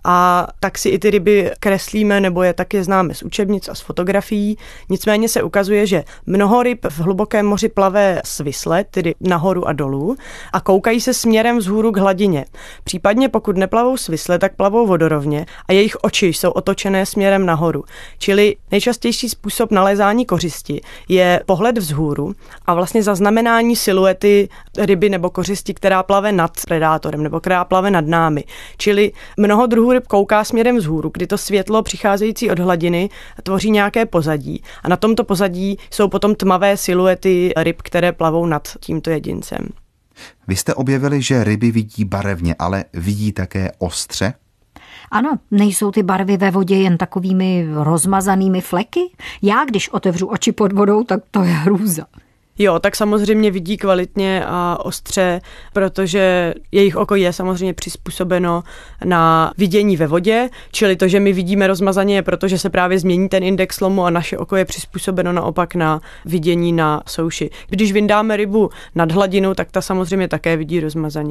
a tak si i ty ryby kreslíme nebo je taky známe z učebnic a z fotografií. Nicméně se ukazuje, že mnoho ryb v hlubokém moři plave svisle, tedy nahoru a dolů, a koukají se směrem vzhůru k hladině. Případně pokud neplavou svisle, tak plavou vodorovně a jejich oči jsou otočené směrem nahoru. Čili nejčastější způsob nalézání kořisti je pohled vzhůru a vlastně zaznamenání siluety ryby nebo kořisti, která plave nad predátorem nebo která plave nad námi. Čili mnoho druhů ryb kouká směrem vzhůru, kdy to světlo přicházející od hladiny tvoří nějaké pozadí. A na tomto pozadí jsou potom tmavé siluety ryb, které plavou nad tímto jedincem. Vy jste objevili, že ryby vidí barevně, ale vidí také ostře? Ano, nejsou ty barvy ve vodě jen takovými rozmazanými fleky? Já, když otevřu oči pod vodou, tak to je hrůza. Jo, tak samozřejmě vidí kvalitně a ostře, protože jejich oko je samozřejmě přizpůsobeno na vidění ve vodě, čili to, že my vidíme rozmazaně, je proto, že se právě změní ten index lomu a naše oko je přizpůsobeno naopak na vidění na souši. Když vyndáme rybu nad hladinu, tak ta samozřejmě také vidí rozmazaně.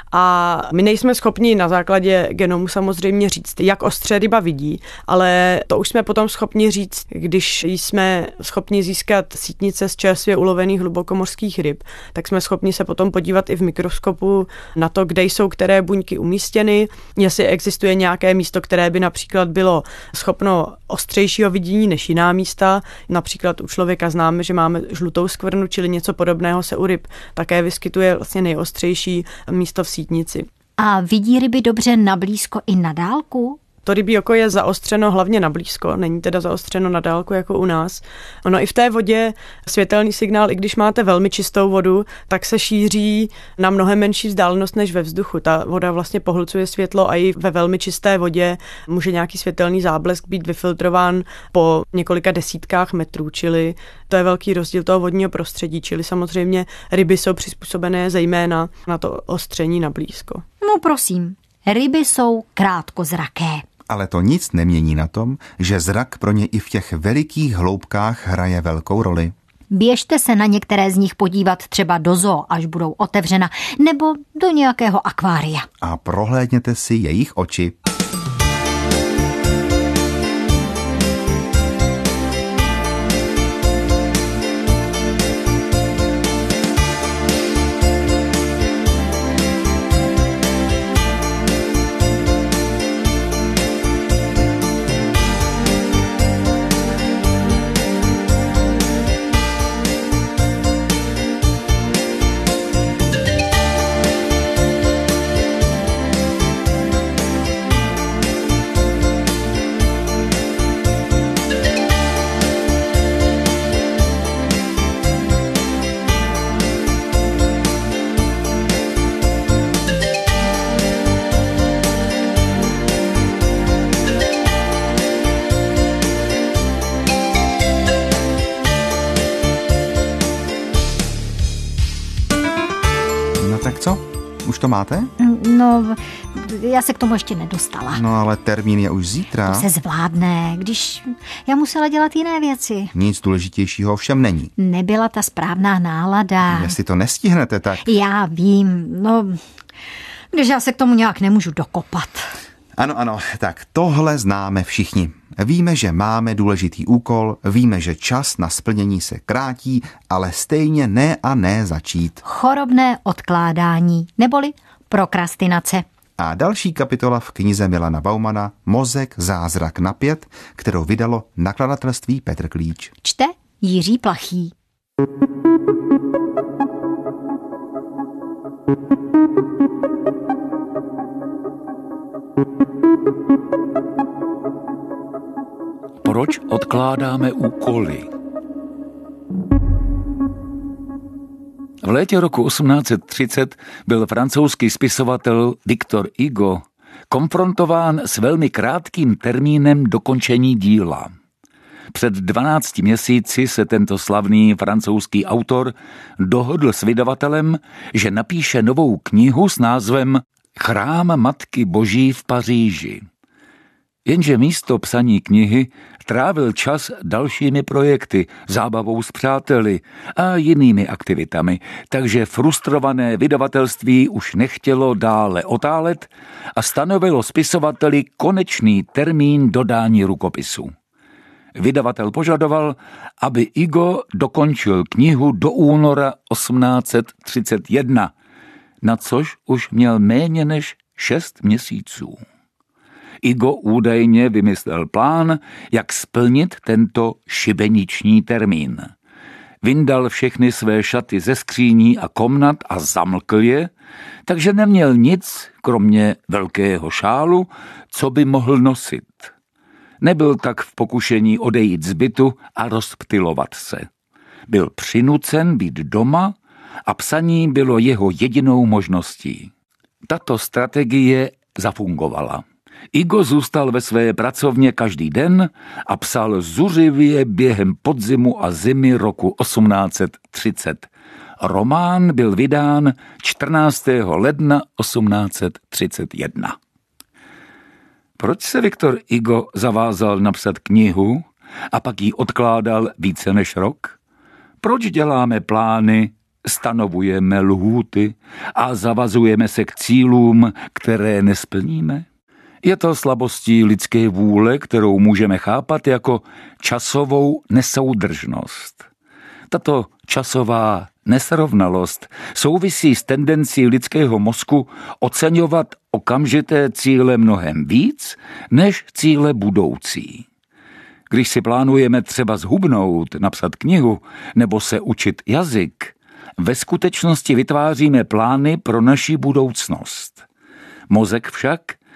A my nejsme schopni na základě genomu samozřejmě říct, jak ostře ryba vidí, ale to už jsme potom schopni říct, když jsme schopni získat sítnice z čerstvě ulovených hlubokomořských ryb, tak jsme schopni se potom podívat i v mikroskopu na to, kde jsou které buňky umístěny, jestli existuje nějaké místo, které by například bylo schopno ostřejšího vidění než jiná místa. Například u člověka známe, že máme žlutou skvrnu, čili něco podobného se u ryb také vyskytuje vlastně nejostřejší místo v sítnici. A vidí ryby dobře na blízko i na dálku? To rybí oko je zaostřeno hlavně na blízko, není teda zaostřeno na dálku jako u nás. Ono i v té vodě světelný signál, i když máte velmi čistou vodu, tak se šíří na mnohem menší vzdálenost než ve vzduchu. Ta voda vlastně pohlcuje světlo a i ve velmi čisté vodě může nějaký světelný záblesk být vyfiltrován po několika desítkách metrů, čili to je velký rozdíl toho vodního prostředí, čili samozřejmě ryby jsou přizpůsobené zejména na to ostření na blízko. No prosím, ryby jsou krátkozraké. Ale to nic nemění na tom, že zrak pro ně i v těch velikých hloubkách hraje velkou roli. Běžte se na některé z nich podívat třeba do zoo, až budou otevřena, nebo do nějakého akvária. A prohlédněte si jejich oči. Tak co? Už to máte? No, já se k tomu ještě nedostala. No ale termín je už zítra. To se zvládne, když já musela dělat jiné věci. Nic důležitějšího všem není. Nebyla ta správná nálada. Jestli to nestihnete, tak... Já vím, no, když já se k tomu nějak nemůžu dokopat. Ano, ano, tak tohle známe všichni. Víme, že máme důležitý úkol, víme, že čas na splnění se krátí, ale stejně ne a ne začít. Chorobné odkládání, neboli prokrastinace. A další kapitola v knize Milana Baumana Mozek, zázrak na pět, kterou vydalo nakladatelství Petr Klíč. Čte Jiří Plachý. Proč odkládáme úkoly? V létě roku osmnáct set třicet byl francouzský spisovatel Victor Hugo konfrontován s velmi krátkým termínem dokončení díla. Před dvanácti měsíci se tento slavný francouzský autor dohodl s vydavatelem, že napíše novou knihu s názvem Chrám Matky Boží v Paříži. Jenže místo psaní knihy trávil čas dalšími projekty, zábavou s přáteli a jinými aktivitami, takže frustrované vydavatelství už nechtělo dále otálet a stanovilo spisovateli konečný termín dodání rukopisu. Vydavatel požadoval, aby Hugo dokončil knihu do února osmnáct set třicet jedna, na což už měl méně než šest měsíců. Hugo údajně vymyslel plán, jak splnit tento šibeniční termín. Vyndal všechny své šaty ze skříní a komnat a zamlkl je, takže neměl nic, kromě velkého šálu, co by mohl nosit. Nebyl tak v pokušení odejít z bytu a rozptylovat se. Byl přinucen být doma a psaní bylo jeho jedinou možností. Tato strategie zafungovala. Hugo zůstal ve své pracovně každý den a psal zuřivě během podzimu a zimy roku osmnáct set třicet. Román byl vydán čtrnáctého ledna osmnáct set třicet jedna. Proč se Victor Hugo zavázal napsat knihu a pak ji odkládal více než rok? Proč děláme plány, stanovujeme lhůty a zavazujeme se k cílům, které nesplníme? Je to slabostí lidské vůle, kterou můžeme chápat jako časovou nesoudržnost. Tato časová nesrovnalost souvisí s tendencí lidského mozku oceňovat okamžité cíle mnohem víc než cíle budoucí. Když si plánujeme třeba zhubnout, napsat knihu nebo se učit jazyk, ve skutečnosti vytváříme plány pro naši budoucnost. Mozek však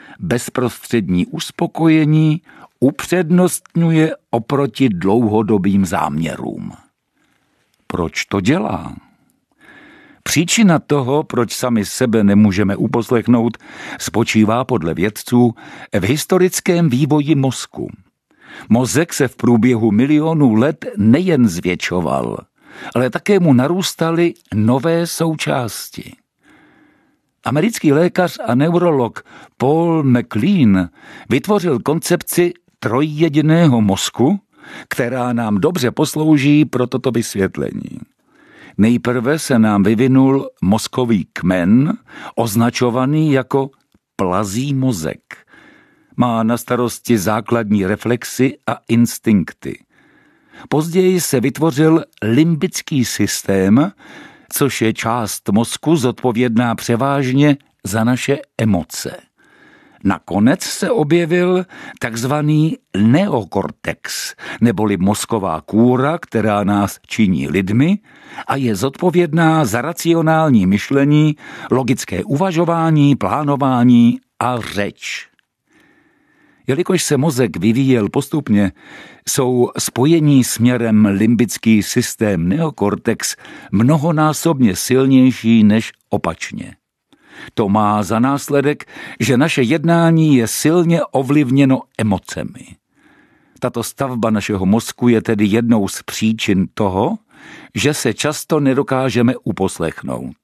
bezprostřední uspokojení upřednostňuje oproti dlouhodobým záměrům. Proč to dělá? Příčina toho, proč sami sebe nemůžeme uposlechnout, spočívá podle vědců v historickém vývoji mozku. Mozek se v průběhu milionů let nejen zvětšoval, ale také mu narůstaly nové součásti. Americký lékař a neurolog Paul MacLean vytvořil koncepci trojjediného mozku, která nám dobře poslouží pro toto vysvětlení. Nejprve se nám vyvinul mozkový kmen, označovaný jako plazí mozek. Má na starosti základní reflexy a instinkty. Později se vytvořil limbický systém, což je část mozku zodpovědná převážně za naše emoce. Nakonec se objevil takzvaný neokortex, neboli mozková kůra, která nás činí lidmi a je zodpovědná za racionální myšlení, logické uvažování, plánování a řeč. Jelikož se mozek vyvíjel postupně, jsou spojení směrem limbický systém neokortex mnohonásobně silnější než opačně. To má za následek, že naše jednání je silně ovlivněno emocemi. Tato stavba našeho mozku je tedy jednou z příčin toho, že se často nedokážeme uposlechnout.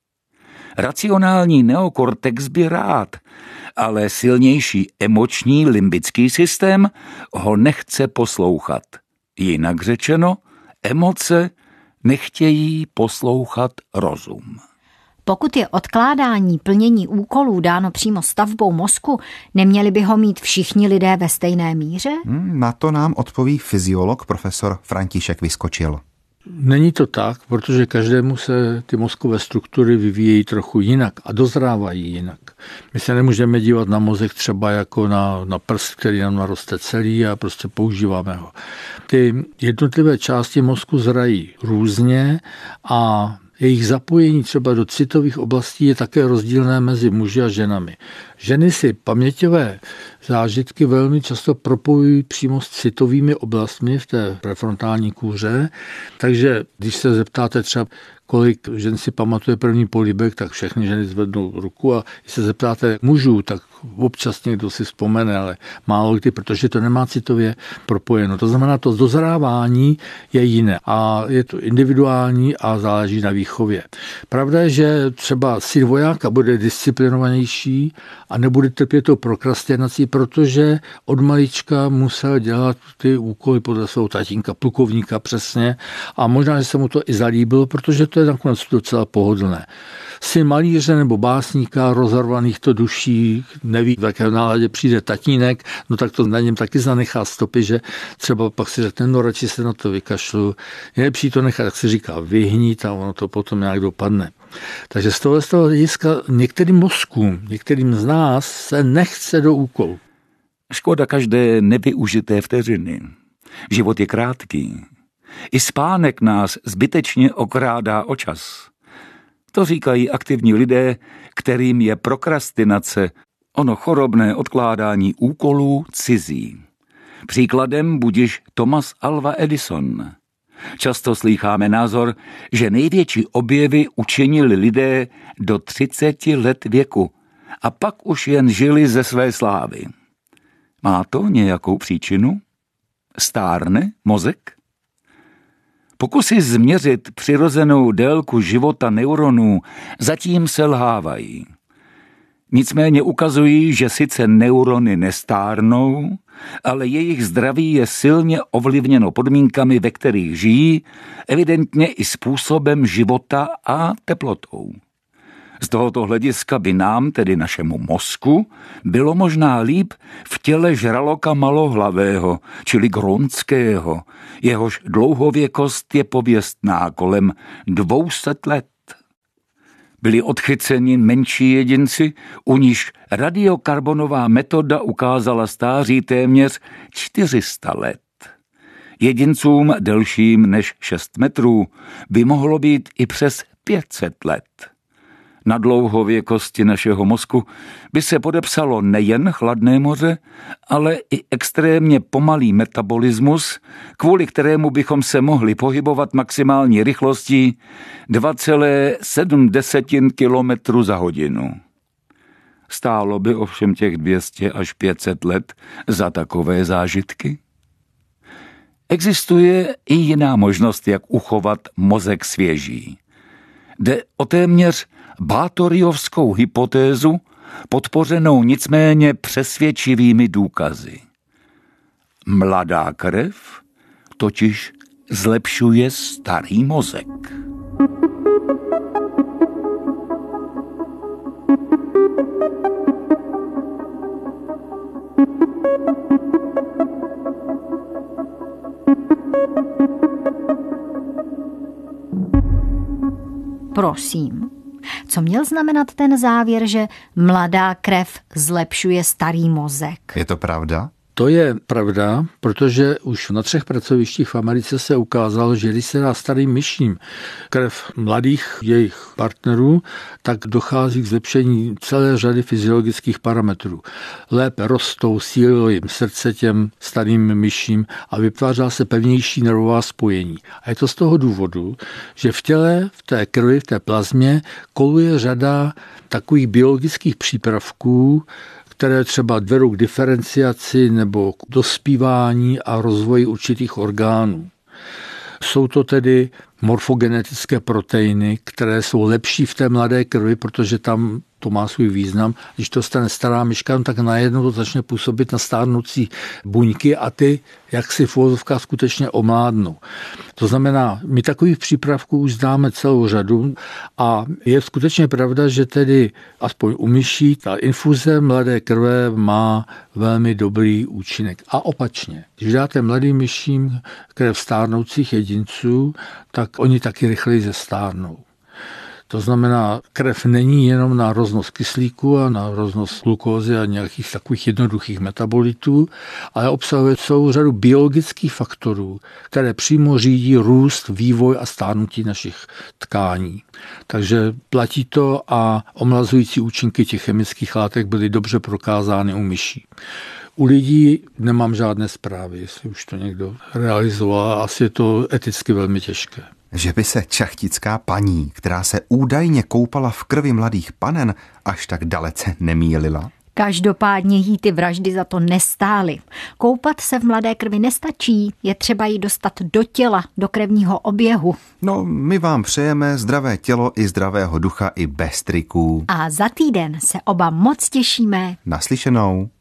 Racionální neokortex by rád, ale silnější emoční limbický systém ho nechce poslouchat. Jinak řečeno, emoce nechtějí poslouchat rozum. Pokud je odkládání plnění úkolů dáno přímo stavbou mozku, neměli by ho mít všichni lidé ve stejné míře? Hmm, na to nám odpoví fyziolog profesor František Vyskočil. Není to tak, protože každému se ty mozkové struktury vyvíjejí trochu jinak a dozrávají jinak. My se nemůžeme dívat na mozek třeba jako na, na prst, který nám naroste celý a prostě používáme ho. Ty jednotlivé části mozku zrají různě a jejich zapojení třeba do citových oblastí je také rozdílné mezi muži a ženami. Ženy si paměťové zážitky velmi často propojují přímo s citovými oblastmi v té prefrontální kůře, takže když se zeptáte třeba, kolik žen si pamatuje první polibek, tak všechny ženy zvednou ruku a když se zeptáte mužů, tak občas někdo si vzpomene, ale málo kdy, protože to nemá citově propojeno. To znamená, to dozrávání je jiné a je to individuální a záleží na výchově. Pravda je, že třeba syn vojáka bude disciplinovanější a nebude trpět tou prokrastinací, protože od malička musel dělat ty úkoly podle svého tatínka, plukovníka přesně a možná, že se mu to i zalíbilo, protože to je nakonec docela pohodlné. Syn malíře nebo básníka, rozarvaných to duší, neví, v jaké náladě přijde tatínek, no tak to na něm taky zanechá stopy, že třeba pak si řekne, no radši se na to vykašlu. Je lepší to nechat, tak si říká, vyhnít a ono to potom nějak dopadne. Takže z tohle z toho hlediska některým mozkům, některým z nás se nechce do úkolu. Škoda každé nevyužité vteřiny. Život je krátký. I spánek nás zbytečně okrádá o čas. To říkají aktivní lidé, kterým je prokrastinace, ono chorobné odkládání úkolů, cizí. Příkladem budiž Thomas Alva Edison. Často slýcháme názor, že největší objevy učinili lidé do třiceti let věku a pak už jen žili ze své slávy. Má to nějakou příčinu? Stárne mozek? Pokusy změřit přirozenou délku života neuronů zatím selhávají. Nicméně ukazují, že sice neurony nestárnou, ale jejich zdraví je silně ovlivněno podmínkami, ve kterých žijí, evidentně i způsobem života a teplotou. Z tohoto hlediska by nám, tedy našemu mozku, bylo možná líp v těle žraloka malohlavého, čili grónského, jehož dlouhověkost je pověstná kolem dvou set let. Byli odchyceni menší jedinci, u níž radiokarbonová metoda ukázala stáří téměř čtyři sta let. Jedincům delším než šest metrů by mohlo být i přes pět set let. Na dlouhověkosti našeho mozku by se podepsalo nejen chladné moře, ale i extrémně pomalý metabolismus, kvůli kterému bychom se mohli pohybovat maximální rychlostí dva celá sedm kilometrů za hodinu. Stálo by ovšem těch dvě stě až pět set let za takové zážitky? Existuje i jiná možnost, jak uchovat mozek svěží. Jde o téměř bátoriovskou hypotézu, podpořenou nicméně přesvědčivými důkazy. Mladá krev totiž zlepšuje starý mozek. Prosím, co měl znamenat ten závěr, že mladá krev zlepšuje starý mozek? Je to pravda? To je pravda, protože už na třech pracovištích v Americe se ukázalo, že když se dá starým myším krev mladých jejich partnerů, tak dochází k zlepšení celé řady fyziologických parametrů. Lépe rostou, sílí jim srdce těm starým myším a vytváří se pevnější nervová spojení. A je to z toho důvodu, že v těle, v té krvi, v té plazmě koluje řada takových biologických přípravků, které třeba vedou k diferenciaci nebo k dospívání a rozvoji určitých orgánů. Jsou to tedy morfogenetické proteiny, které jsou lepší v té mladé krvi, protože tam to má svůj význam. Když to stane stará myška, tak najednou to začne působit na stárnoucí buňky a ty, jak si v uvozovkách skutečně omládnou. To znamená, my takových přípravků už známe celou řadu a je skutečně pravda, že tedy aspoň u myší ta infuze mladé krve má velmi dobrý účinek. A opačně, když dáte mladým myším krev stárnoucích jedinců, tak oni taky rychleji zestárnou. To znamená, krev není jenom na roznos kyslíku a na roznos glukózy a nějakých takových jednoduchých metabolitů, ale obsahuje celou řadu biologických faktorů, které přímo řídí růst, vývoj a stárnutí našich tkání. Takže platí to a omlazující účinky těch chemických látek byly dobře prokázány u myší. U lidí nemám žádné zprávy, jestli už to někdo realizoval, asi je to eticky velmi těžké. Že by se čachtická paní, která se údajně koupala v krvi mladých panen, až tak dalece nemýlila? Každopádně jí ty vraždy za to nestály. Koupat se v mladé krvi nestačí, je třeba ji dostat do těla, do krevního oběhu. No, my vám přejeme zdravé tělo i zdravého ducha i bez triků. A za týden se oba moc těšíme. Naslyšenou.